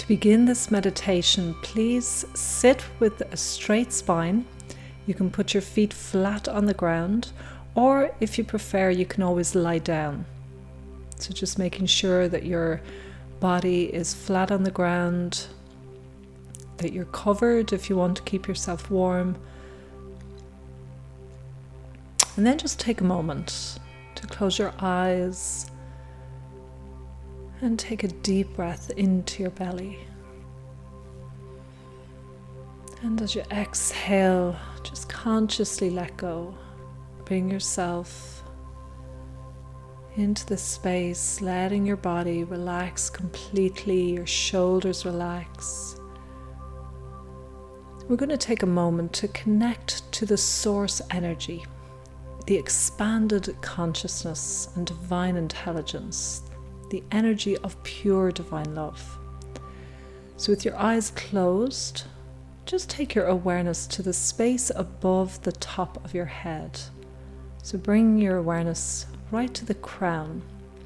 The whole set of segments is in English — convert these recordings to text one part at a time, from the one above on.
begin this meditation, please sit with a straight spine. You can put your feet flat on the ground, or if you prefer, you can always lie down. So just making sure that your body is flat on the ground, that you're covered if you want to keep yourself warm. And then just take a moment to close your eyes and take a deep breath into your belly. And as you exhale, just consciously let go. Bring yourself into the space, letting your body relax completely, your shoulders relax. We're going to take a moment to connect to the source energy, the expanded consciousness and divine intelligence, the energy of pure divine love. So with your eyes closed, just take your awareness to the space above the top of your head. So bring your awareness right to the crown.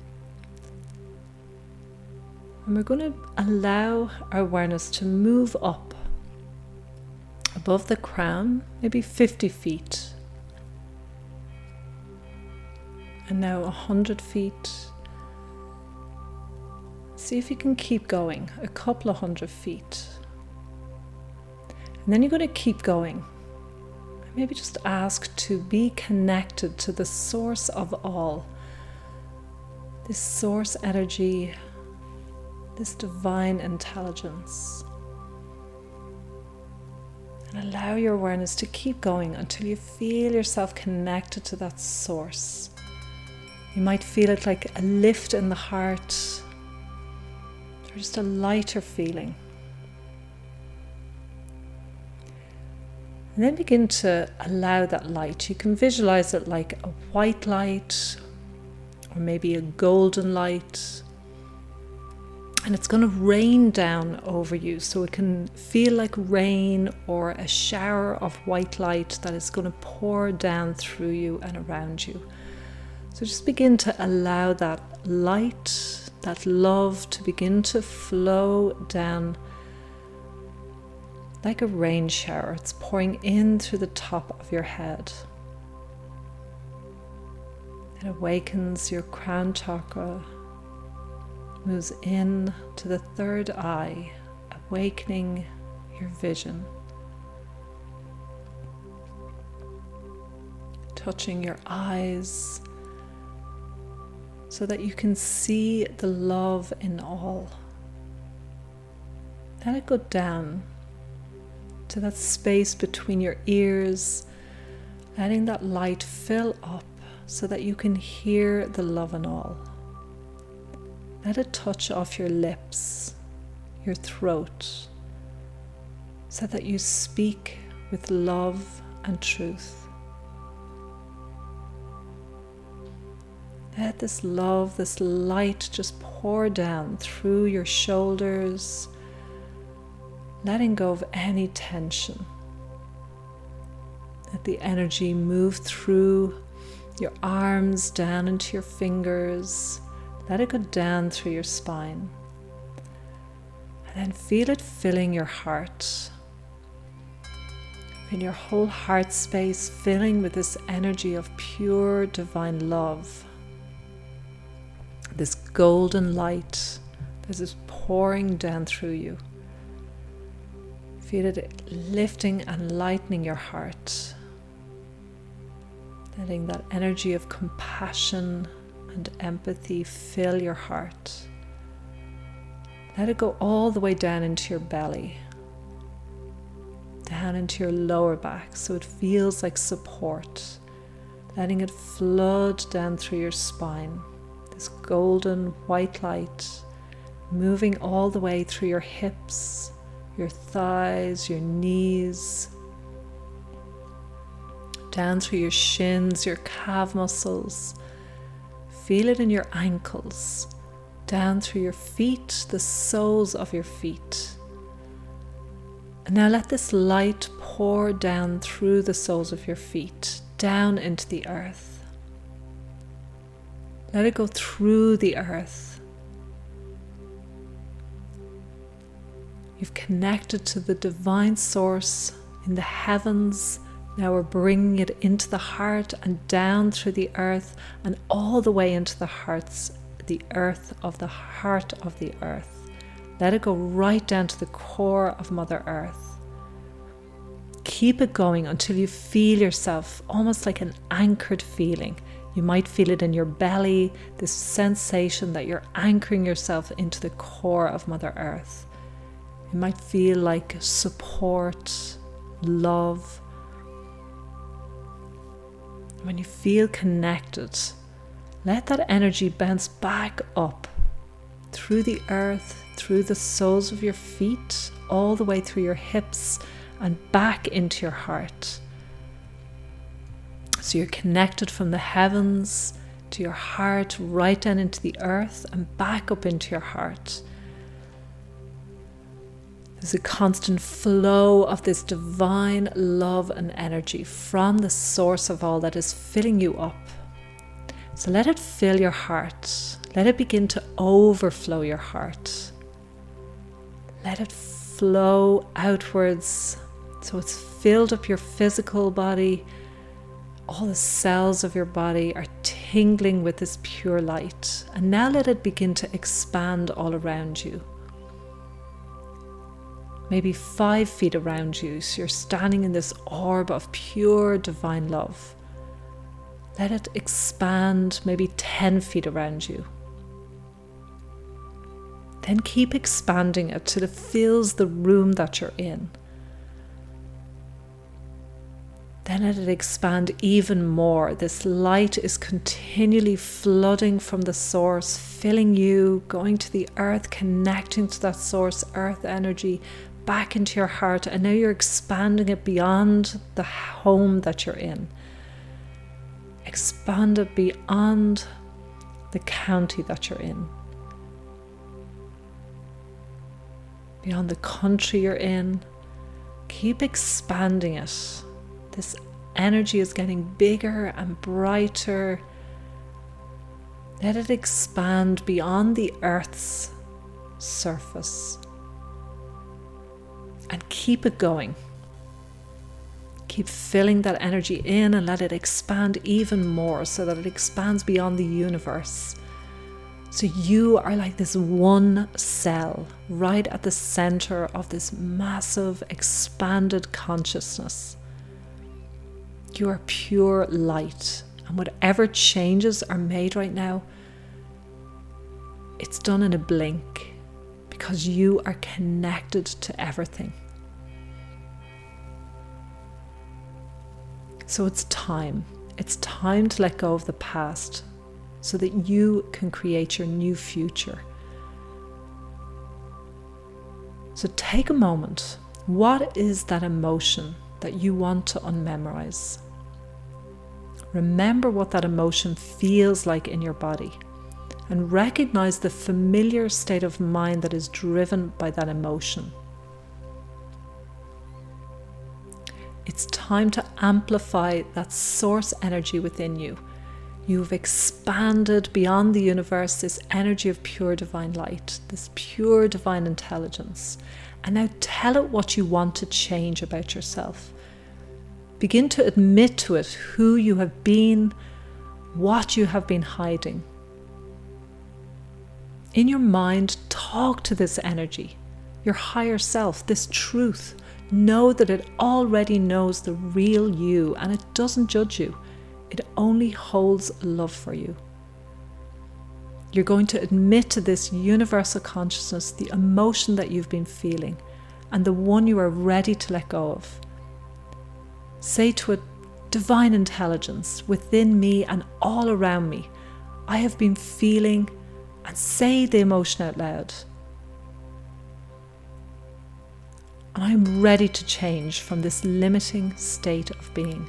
And we're going to allow our awareness to move up above the crown, maybe 50 feet. And now 100 feet. See if you can keep going, a couple of 100 feet. And then you're going to keep going. Maybe just ask to be connected to the source of all. This source energy, this divine intelligence. And allow your awareness to keep going until you feel yourself connected to that source. You might feel it like a lift in the heart, or just a lighter feeling. And then begin to allow that light. You can visualize it like a white light, or maybe a golden light. And it's going to rain down over you, so it can feel like rain or a shower of white light that is going to pour down through you and around you. So just begin to allow that light, that love to begin to flow down like a rain shower. It's pouring in through the top of your head. It awakens your crown chakra, moves in to the third eye, awakening your vision. Touching your eyes so that you can see the love in all. Let it go down to that space between your ears, letting that light fill up so that you can hear the love in all. Let it touch off your lips, your throat, so that you speak with love and truth. Let this love, this light just pour down through your shoulders, letting go of any tension. Let the energy move through your arms, down into your fingers. Let it go down through your spine. And then feel it filling your heart. In your whole heart space, filling with this energy of pure divine love. This golden light that is pouring down through you. Feel it lifting and lightening your heart. Letting that energy of compassion and empathy fill your heart. Let it go all the way down into your belly, down into your lower back, so it feels like support. Letting it flood down through your spine. This golden white light moving all the way through your hips, your thighs, your knees, down through your shins, your calf muscles. Feel it in your ankles, down through your feet, the soles of your feet. And now let this light pour down through the soles of your feet, down into the earth. Let it go through the earth. You've connected to the divine source in the heavens. Now we're bringing it into the heart and down through the earth and all the way into the heart of the earth. Let it go right down to the core of Mother Earth. Keep it going until you feel yourself almost like an anchored feeling. You might feel it in your belly, this sensation that you're anchoring yourself into the core of Mother Earth. It might feel like support, love. When you feel connected, let that energy bounce back up through the earth, through the soles of your feet, all the way through your hips and back into your heart. So you're connected from the heavens to your heart, right down into the earth and back up into your heart. There's a constant flow of this divine love and energy from the source of all that is filling you up. So let it fill your heart. Let it begin to overflow your heart. Let it flow outwards so it's filled up your physical body. All the cells of your body are tingling with this pure light. And now let it begin to expand all around you. Maybe 5 feet around you, so you're standing in this orb of pure divine love. Let it expand maybe 10 feet around you. Then keep expanding it till it fills the room that you're in. Then let it expand even more. This light is continually flooding from the source, filling you, going to the earth, connecting to that source, earth energy, back into your heart. And now you're expanding it beyond the home that you're in. Expand it beyond the county that you're in. Beyond the country you're in. Keep expanding it. This energy is getting bigger and brighter. Let it expand beyond the earth's surface. And keep it going. Keep filling that energy in and let it expand even more so that it expands beyond the universe. So you are like this one cell right at the center of this massive expanded consciousness. You are pure light, and whatever changes are made right now, it's done in a blink because you are connected to everything. So it's time. It's time to let go of the past so that you can create your new future. So take a moment. What is that emotion that you want to unmemorize? Remember what that emotion feels like in your body and recognize the familiar state of mind that is driven by that emotion. It's time to amplify that source energy within you. You've expanded beyond the universe, this energy of pure divine light, this pure divine intelligence. And now tell it what you want to change about yourself. Begin to admit to it who you have been, what you have been hiding. In your mind, talk to this energy, your higher self, this truth. Know that it already knows the real you and it doesn't judge you. It only holds love for you. You're going to admit to this universal consciousness the emotion that you've been feeling and the one you are ready to let go of. Say to it, divine intelligence within me and all around me, I have been feeling, and say the emotion out loud. And I'm ready to change from this limiting state of being.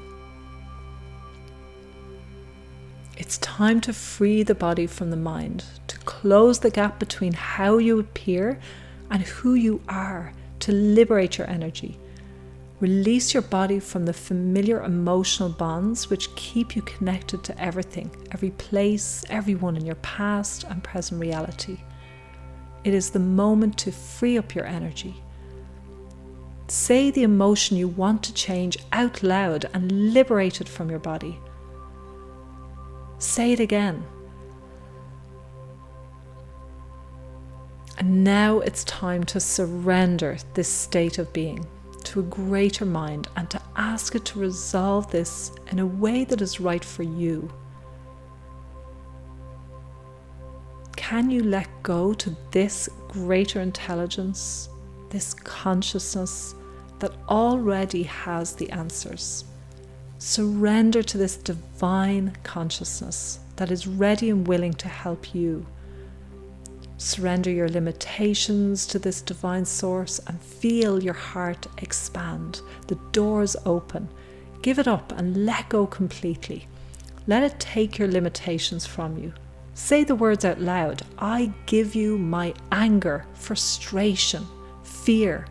It's time to free the body from the mind, to close the gap between how you appear and who you are, to liberate your energy. Release your body from the familiar emotional bonds which keep you connected to everything, every place, everyone in your past and present reality. It is the moment to free up your energy Say the emotion you want to change out loud and liberate it from your body. Say it again. And now it's time to surrender this state of being to a greater mind and to ask it to resolve this in a way that is right for you. Can you let go to this greater intelligence, this consciousness that already has the answers? Surrender to this divine consciousness that is ready and willing to help you. Surrender your limitations to this divine source and feel your heart expand, the doors open. Give it up and let go completely. Let it take your limitations from you. Say the words out loud. I give you my anger, frustration, fear.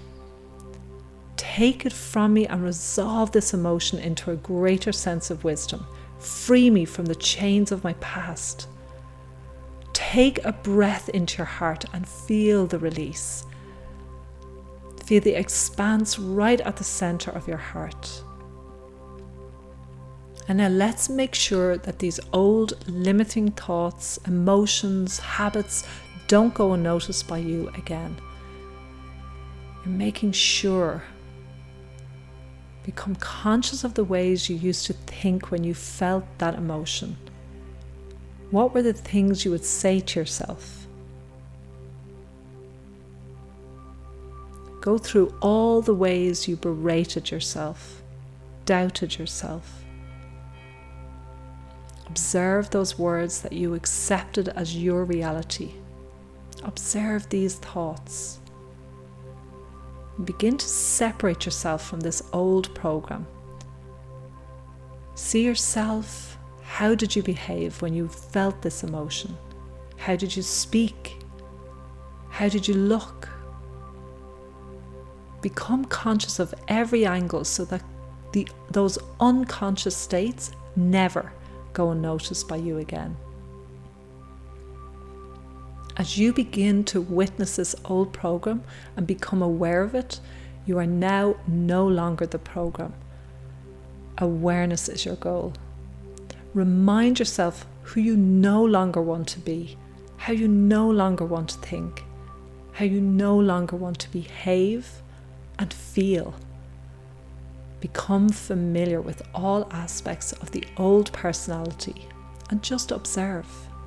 Take it from me and resolve this emotion into a greater sense of wisdom. Free me from the chains of my past. Take a breath into your heart and feel the release. Feel the expanse right at the center of your heart. And now let's make sure that these old limiting thoughts, emotions, habits don't go unnoticed by you again. You're making sure. Become conscious of the ways you used to think when you felt that emotion. What were the things you would say to yourself? Go through all the ways you berated yourself, doubted yourself. Observe those words that you accepted as your reality. Observe these thoughts. Begin to separate yourself from this old program. See yourself. How did you behave when you felt this emotion? How did you speak? How did you look? Become conscious of every angle so that those unconscious states never go unnoticed by you again. As you begin to witness this old program and become aware of it, you are now no longer the program. Awareness is your goal. Remind yourself who you no longer want to be, how you no longer want to think, how you no longer want to behave and feel. Become familiar with all aspects of the old personality and just observe.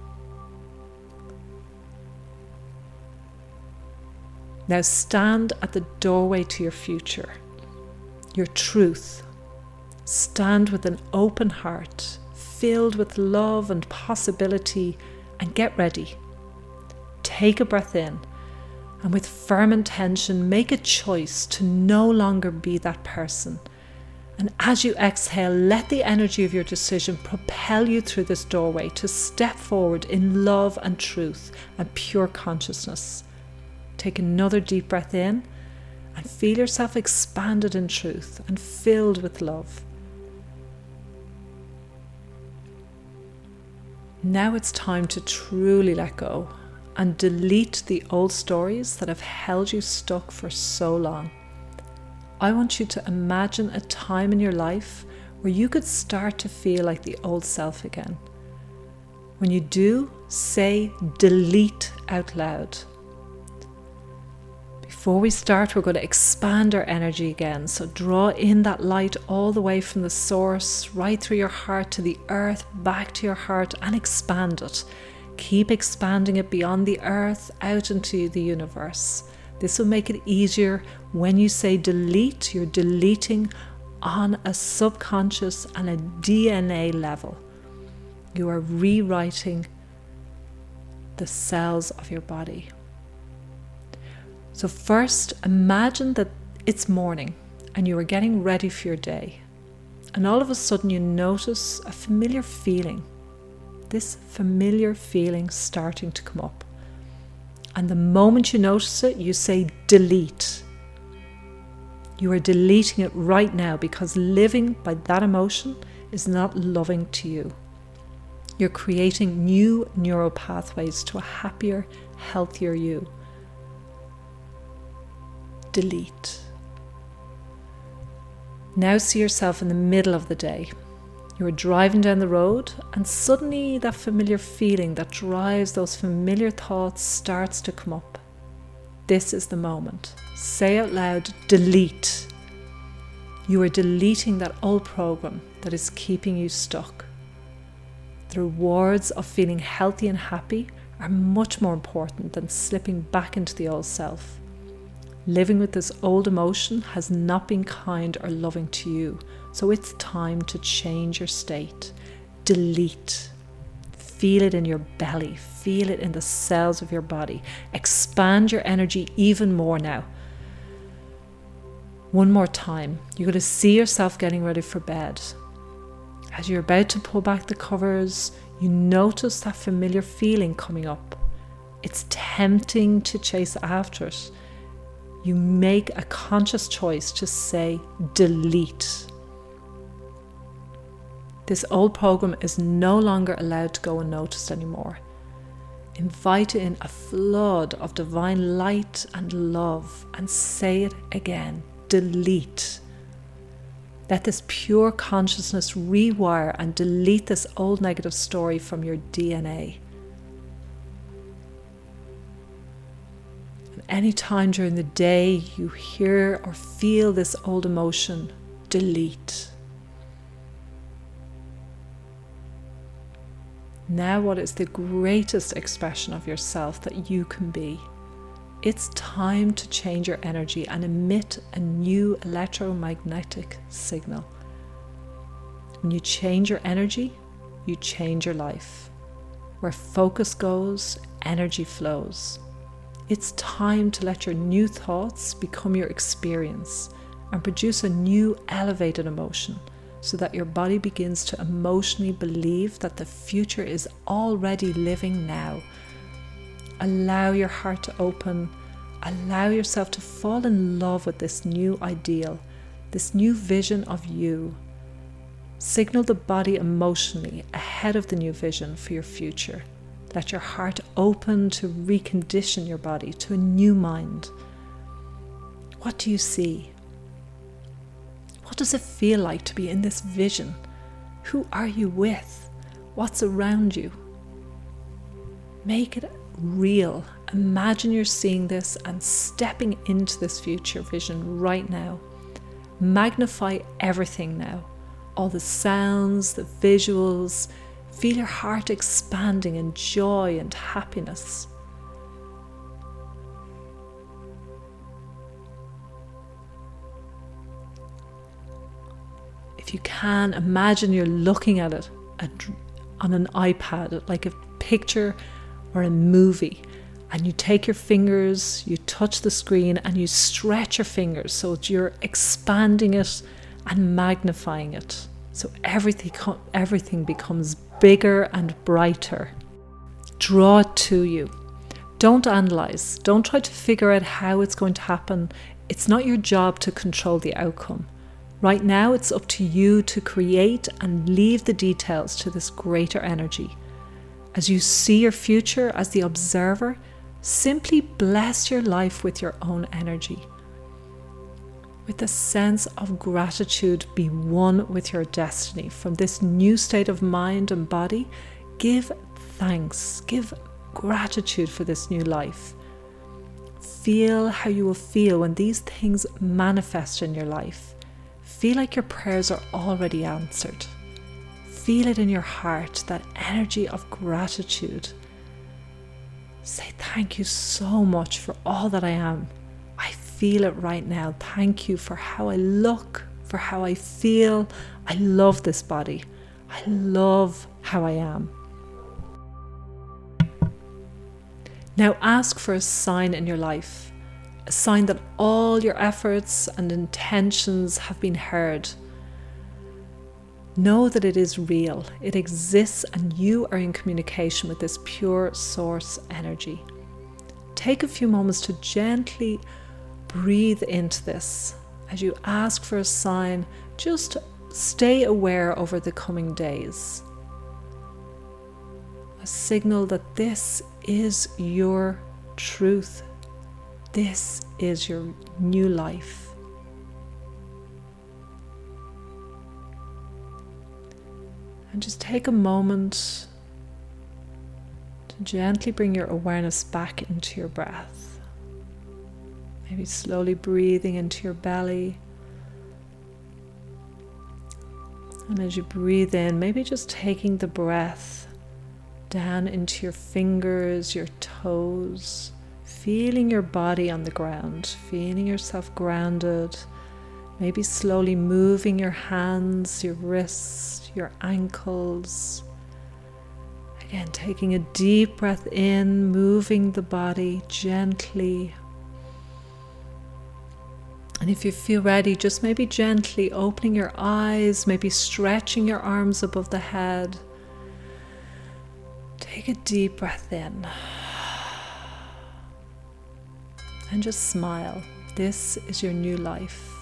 Now stand at the doorway to your future, your truth. Stand with an open heart, filled with love and possibility, and get ready. Take a breath in, and with firm intention, make a choice to no longer be that person. And as you exhale, let the energy of your decision propel you through this doorway to step forward in love and truth and pure consciousness. Take another deep breath in and feel yourself expanded in truth and filled with love. Now it's time to truly let go and delete the old stories that have held you stuck for so long. I want you to imagine a time in your life where you could start to feel like the old self again. When you do, say delete out loud. Before we start, we're going to expand our energy again. So draw in that light all the way from the source, right through your heart to the earth, back to your heart, and expand it. Keep expanding it beyond the earth, out into the universe. This will make it easier. When you say delete, you're deleting on a subconscious and a DNA level. You are rewriting the cells of your body. So first, imagine that it's morning and you are getting ready for your day. And all of a sudden you notice a familiar feeling. This familiar feeling starting to come up. And the moment you notice it, you say delete. You are deleting it right now because living by that emotion is not loving to you. You're creating new neural pathways to a happier, healthier you. Delete. Now see yourself in the middle of the day. You are driving down the road, and suddenly that familiar feeling that drives those familiar thoughts starts to come up. This is the moment. Say out loud, delete. You are deleting that old program that is keeping you stuck. The rewards of feeling healthy and happy are much more important than slipping back into the old self. Living with this old emotion has not been kind or loving to you, so it's time to change your state. Delete. Feel it in your belly. Feel it in the cells of your body. Expand your energy even more now. One more time. You're going to see yourself getting ready for bed. As you're about to pull back the covers, you notice that familiar feeling coming up. It's tempting to chase after it. You make a conscious choice to say, delete. This old program is no longer allowed to go unnoticed anymore. Invite in a flood of divine light and love, and say it again, delete. Let this pure consciousness rewire and delete this old negative story from your DNA. Any time during the day you hear or feel this old emotion, delete. Now, what is the greatest expression of yourself that you can be? It's time to change your energy and emit a new electromagnetic signal. When you change your energy, you change your life. Where focus goes, energy flows. It's time to let your new thoughts become your experience and produce a new elevated emotion so that your body begins to emotionally believe that the future is already living now. Allow your heart to open. Allow yourself to fall in love with this new ideal, this new vision of you. Signal the body emotionally ahead of the new vision for your future. Let your heart open to recondition your body to a new mind. What do you see? What does it feel like to be in this vision? Who are you with? What's around you? Make it real. Imagine you're seeing this and stepping into this future vision right now. Magnify everything now. All the sounds, the visuals. Feel your heart expanding in joy and happiness. If you can, imagine you're looking at it on an iPad, like a picture or a movie, and you take your fingers, you touch the screen, and you stretch your fingers so you're expanding it and magnifying it. So everything becomes bigger and brighter. Draw it to you. Don't analyze. Don't try to figure out how it's going to happen. It's not your job to control the outcome. Right now, it's up to you to create and leave the details to this greater energy. As you see your future as the observer, simply bless your life with your own energy. With a sense of gratitude, be one with your destiny. From this new state of mind and body, give thanks, give gratitude for this new life. Feel how you will feel when these things manifest in your life. Feel like your prayers are already answered. Feel it in your heart, that energy of gratitude. Say thank you so much for all that I am. I feel it right now. Thank you for how I look, for how I feel. I love this body. I love how I am. Now ask for a sign in your life, a sign that all your efforts and intentions have been heard. Know that it is real, it exists, and you are in communication with this pure source energy. Take a few moments to gently breathe into this. As you ask for a sign, just stay aware over the coming days. A signal that this is your truth. This is your new life. And just take a moment to gently bring your awareness back into your breath. Maybe slowly breathing into your belly. And as you breathe in, maybe just taking the breath down into your fingers, your toes, feeling your body on the ground, feeling yourself grounded. Maybe slowly moving your hands, your wrists, your ankles. Again, taking a deep breath in, moving the body gently. And if you feel ready, just maybe gently opening your eyes, maybe stretching your arms above the head. Take a deep breath in. And just smile. This is your new life.